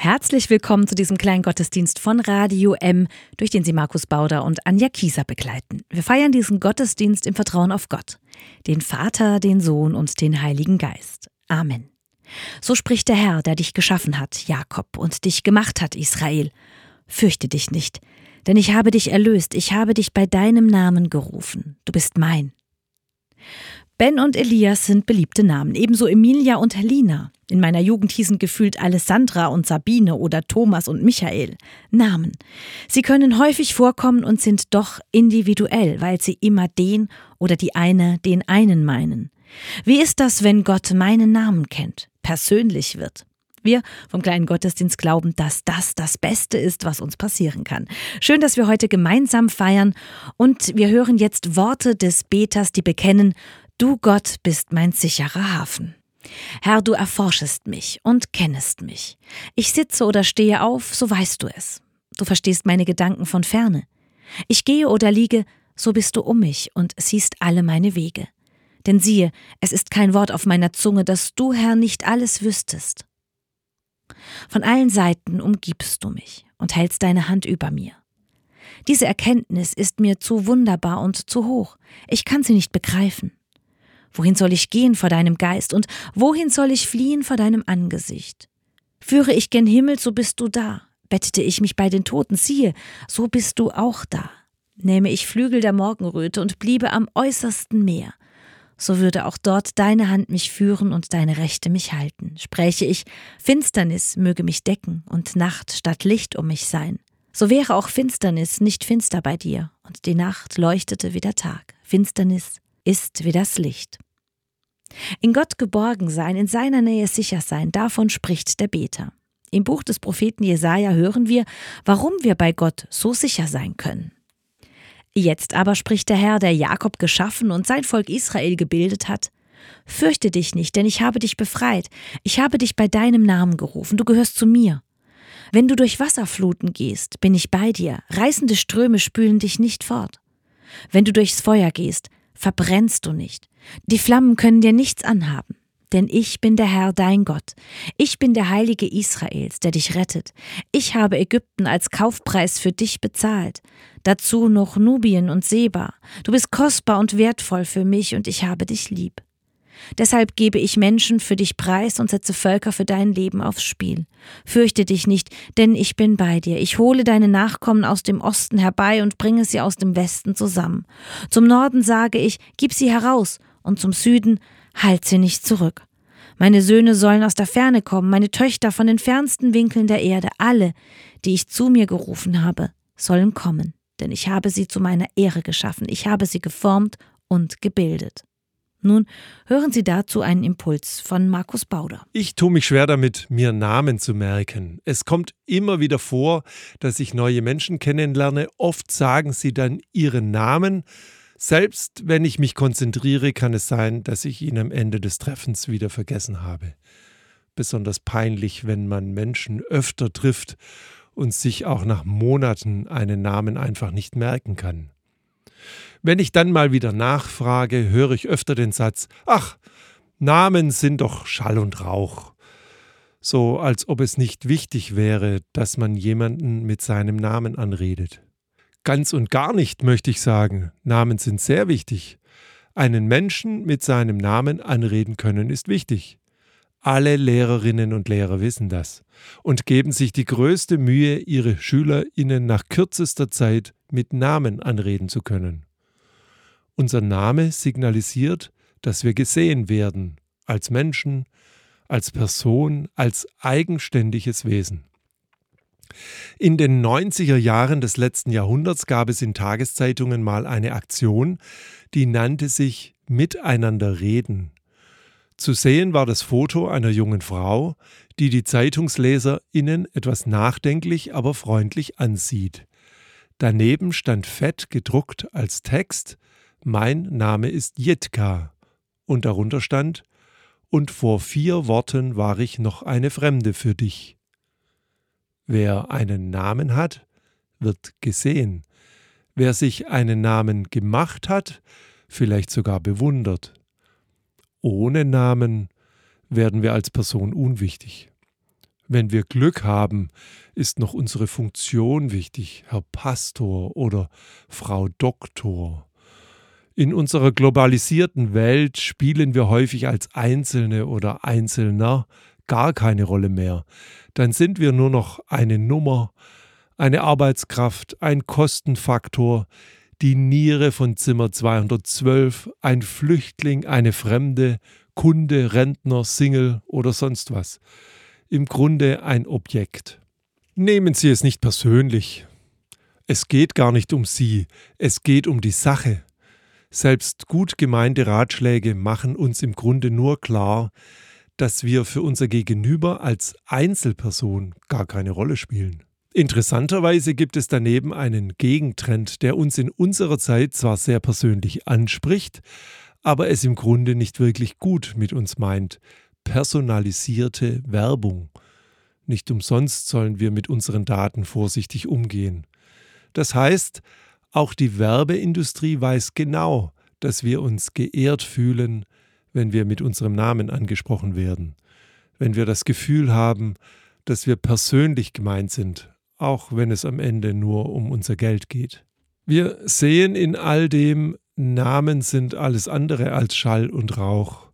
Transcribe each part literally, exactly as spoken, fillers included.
Herzlich willkommen zu diesem kleinen Gottesdienst von Radio M, durch den Sie Markus Bauder und Anja Kieser begleiten. Wir feiern diesen Gottesdienst im Vertrauen auf Gott, den Vater, den Sohn und den Heiligen Geist. Amen. So spricht der Herr, der dich geschaffen hat, Jakob, und dich gemacht hat, Israel. Fürchte dich nicht, denn ich habe dich erlöst, ich habe dich bei deinem Namen gerufen. Du bist mein. Ben und Elias sind beliebte Namen, ebenso Emilia und Helena. In meiner Jugend hießen gefühlt Alessandra und Sabine oder Thomas und Michael. Namen. Sie können häufig vorkommen und sind doch individuell, weil sie immer den oder die eine den einen meinen. Wie ist das, wenn Gott meinen Namen kennt, persönlich wird? Wir vom kleinen Gottesdienst glauben, dass das das Beste ist, was uns passieren kann. Schön, dass wir heute gemeinsam feiern und wir hören jetzt Worte des Beters, die bekennen: Du Gott bist mein sicherer Hafen. Herr, du erforschest mich und kennest mich. Ich sitze oder stehe auf, so weißt du es. Du verstehst meine Gedanken von ferne. Ich gehe oder liege, so bist du um mich und siehst alle meine Wege. Denn siehe, es ist kein Wort auf meiner Zunge, dass du, Herr, nicht alles wüsstest. Von allen Seiten umgibst du mich und hältst deine Hand über mir. Diese Erkenntnis ist mir zu wunderbar und zu hoch. Ich kann sie nicht begreifen. Wohin soll ich gehen vor deinem Geist und wohin soll ich fliehen vor deinem Angesicht? Führe ich gen Himmel, so bist du da. Bettete ich mich bei den Toten, siehe, so bist du auch da. Nähme ich Flügel der Morgenröte und bliebe am äußersten Meer, so würde auch dort deine Hand mich führen und deine Rechte mich halten. Spräche ich, Finsternis möge mich decken und Nacht statt Licht um mich sein. So wäre auch Finsternis nicht finster bei dir und die Nacht leuchtete wie der Tag. Finsternis ist wie das Licht. In Gott geborgen sein, in seiner Nähe sicher sein, davon spricht der Beter. Im Buch des Propheten Jesaja hören wir, warum wir bei Gott so sicher sein können. Jetzt aber spricht der Herr, der Jakob geschaffen und sein Volk Israel gebildet hat: Fürchte dich nicht, denn ich habe dich befreit. Ich habe dich bei deinem Namen gerufen. Du gehörst zu mir. Wenn du durch Wasserfluten gehst, bin ich bei dir. Reißende Ströme spülen dich nicht fort. Wenn du durchs Feuer gehst, verbrennst du nicht. Die Flammen können dir nichts anhaben. Denn ich bin der Herr, dein Gott. Ich bin der Heilige Israels, der dich rettet. Ich habe Ägypten als Kaufpreis für dich bezahlt. Dazu noch Nubien und Seba. Du bist kostbar und wertvoll für mich und ich habe dich lieb. Deshalb gebe ich Menschen für dich preis und setze Völker für dein Leben aufs Spiel. Fürchte dich nicht, denn ich bin bei dir. Ich hole deine Nachkommen aus dem Osten herbei und bringe sie aus dem Westen zusammen. Zum Norden sage ich, gib sie heraus, und zum Süden, halt sie nicht zurück. Meine Söhne sollen aus der Ferne kommen, meine Töchter von den fernsten Winkeln der Erde. Alle, die ich zu mir gerufen habe, sollen kommen, denn ich habe sie zu meiner Ehre geschaffen. Ich habe sie geformt und gebildet. Nun hören Sie dazu einen Impuls von Markus Bauder. Ich tue mich schwer damit, mir Namen zu merken. Es kommt immer wieder vor, dass ich neue Menschen kennenlerne. Oft sagen sie dann ihren Namen. Selbst wenn ich mich konzentriere, kann es sein, dass ich ihn am Ende des Treffens wieder vergessen habe. Besonders peinlich, wenn man Menschen öfter trifft und sich auch nach Monaten einen Namen einfach nicht merken kann. Wenn ich dann mal wieder nachfrage, höre ich öfter den Satz: Ach, Namen sind doch Schall und Rauch. So als ob es nicht wichtig wäre, dass man jemanden mit seinem Namen anredet. Ganz und gar nicht, möchte ich sagen. Namen sind sehr wichtig. Einen Menschen mit seinem Namen anreden können ist wichtig. Alle Lehrerinnen und Lehrer wissen das und geben sich die größte Mühe, ihre SchülerInnen nach kürzester Zeit mit Namen anreden zu können. Unser Name signalisiert, dass wir gesehen werden, als Menschen, als Person, als eigenständiges Wesen. In den neunziger Jahren des letzten Jahrhunderts gab es in Tageszeitungen mal eine Aktion, die nannte sich Miteinander reden. Zu sehen war das Foto einer jungen Frau, die die ZeitungsleserInnen etwas nachdenklich, aber freundlich ansieht. Daneben stand fett gedruckt als Text: Mein Name ist Jitka. Und darunter stand: Und vor vier Worten war ich noch eine Fremde für dich. Wer einen Namen hat, wird gesehen. Wer sich einen Namen gemacht hat, vielleicht sogar bewundert. Ohne Namen werden wir als Person unwichtig. Wenn wir Glück haben, ist noch unsere Funktion wichtig, Herr Pastor oder Frau Doktor. In unserer globalisierten Welt spielen wir häufig als Einzelne oder Einzelner gar keine Rolle mehr. Dann sind wir nur noch eine Nummer, eine Arbeitskraft, ein Kostenfaktor, die Niere von Zimmer zweihundertzwölf, ein Flüchtling, eine Fremde, Kunde, Rentner, Single oder sonst was. Im Grunde ein Objekt. Nehmen Sie es nicht persönlich. Es geht gar nicht um Sie, es geht um die Sache. Selbst gut gemeinte Ratschläge machen uns im Grunde nur klar, dass wir für unser Gegenüber als Einzelperson gar keine Rolle spielen. Interessanterweise gibt es daneben einen Gegentrend, der uns in unserer Zeit zwar sehr persönlich anspricht, aber es im Grunde nicht wirklich gut mit uns meint. Personalisierte Werbung. Nicht umsonst sollen wir mit unseren Daten vorsichtig umgehen. Das heißt, auch die Werbeindustrie weiß genau, dass wir uns geehrt fühlen, wenn wir mit unserem Namen angesprochen werden. Wenn wir das Gefühl haben, dass wir persönlich gemeint sind, auch wenn es am Ende nur um unser Geld geht. Wir sehen in all dem, Namen sind alles andere als Schall und Rauch.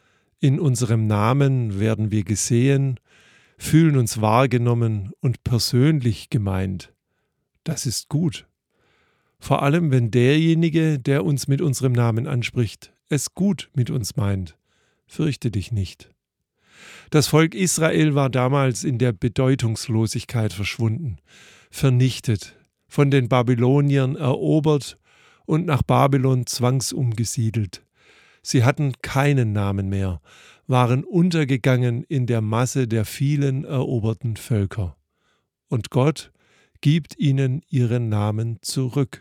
In unserem Namen werden wir gesehen, fühlen uns wahrgenommen und persönlich gemeint. Das ist gut. Vor allem, wenn derjenige, der uns mit unserem Namen anspricht, es gut mit uns meint. Fürchte dich nicht. Das Volk Israel war damals in der Bedeutungslosigkeit verschwunden, vernichtet, von den Babyloniern erobert und nach Babylon zwangsumgesiedelt. Sie hatten keinen Namen mehr, waren untergegangen in der Masse der vielen eroberten Völker. Und Gott gibt ihnen ihren Namen zurück.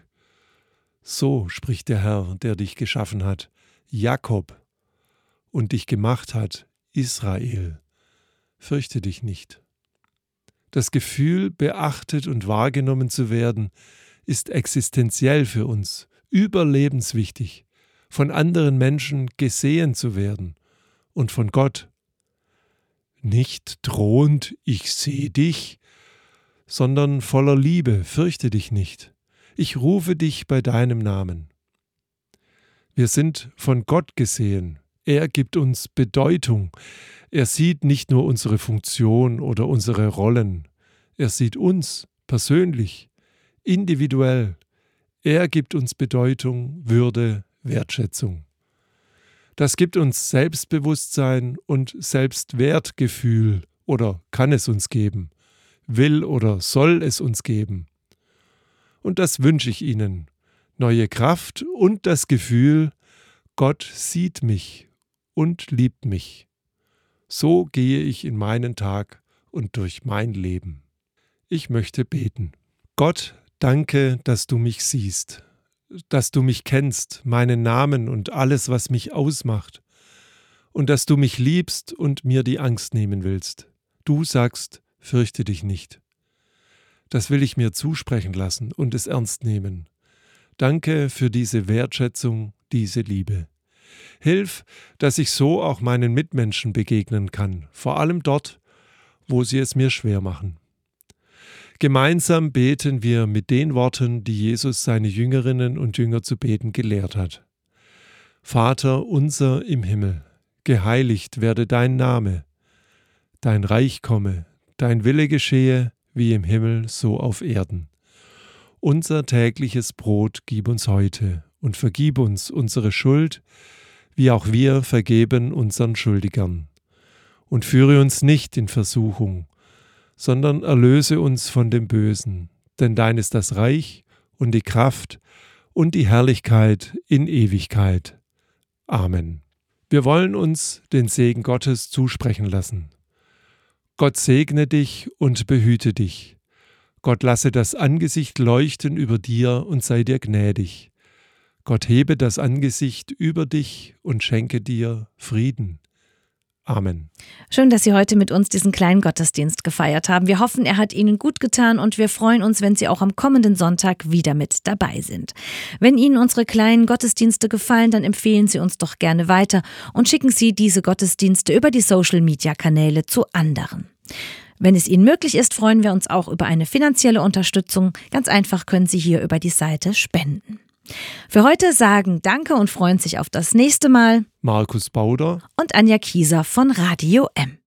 So spricht der Herr, der dich geschaffen hat, Jakob, und dich gemacht hat, Israel. Fürchte dich nicht. Das Gefühl, beachtet und wahrgenommen zu werden, ist existenziell für uns, überlebenswichtig, von anderen Menschen gesehen zu werden und von Gott. Nicht drohend, ich sehe dich, sondern voller Liebe, fürchte dich nicht. Ich rufe dich bei deinem Namen. Wir sind von Gott gesehen. Er gibt uns Bedeutung. Er sieht nicht nur unsere Funktion oder unsere Rollen. Er sieht uns persönlich, individuell. Er gibt uns Bedeutung, Würde, Wertschätzung. Das gibt uns Selbstbewusstsein und Selbstwertgefühl, oder kann es uns geben, will oder soll es uns geben. Und das wünsche ich Ihnen, neue Kraft und das Gefühl, Gott sieht mich und liebt mich. So gehe ich in meinen Tag und durch mein Leben. Ich möchte beten. Gott, danke, dass du mich siehst, dass du mich kennst, meinen Namen und alles, was mich ausmacht, und dass du mich liebst und mir die Angst nehmen willst. Du sagst, fürchte dich nicht. Das will ich mir zusprechen lassen und es ernst nehmen. Danke für diese Wertschätzung, diese Liebe. Hilf, dass ich so auch meinen Mitmenschen begegnen kann, vor allem dort, wo sie es mir schwer machen. Gemeinsam beten wir mit den Worten, die Jesus seine Jüngerinnen und Jünger zu beten gelehrt hat. Vater unser im Himmel, geheiligt werde dein Name, dein Reich komme, dein Wille geschehe, wie im Himmel, so auf Erden. Unser tägliches Brot gib uns heute und vergib uns unsere Schuld, wie auch wir vergeben unseren Schuldigern. Und führe uns nicht in Versuchung, sondern erlöse uns von dem Bösen, denn dein ist das Reich und die Kraft und die Herrlichkeit in Ewigkeit. Amen. Wir wollen uns den Segen Gottes zusprechen lassen. Gott segne dich und behüte dich. Gott lasse das Angesicht leuchten über dir und sei dir gnädig. Gott hebe das Angesicht über dich und schenke dir Frieden. Amen. Schön, dass Sie heute mit uns diesen kleinen Gottesdienst gefeiert haben. Wir hoffen, er hat Ihnen gut getan und wir freuen uns, wenn Sie auch am kommenden Sonntag wieder mit dabei sind. Wenn Ihnen unsere kleinen Gottesdienste gefallen, dann empfehlen Sie uns doch gerne weiter und schicken Sie diese Gottesdienste über die Social-Media-Kanäle zu anderen. Wenn es Ihnen möglich ist, freuen wir uns auch über eine finanzielle Unterstützung. Ganz einfach können Sie hier über die Seite spenden. Für heute sagen Danke und freuen sich auf das nächste Mal Markus Bauder und Anja Kieser von Radio M.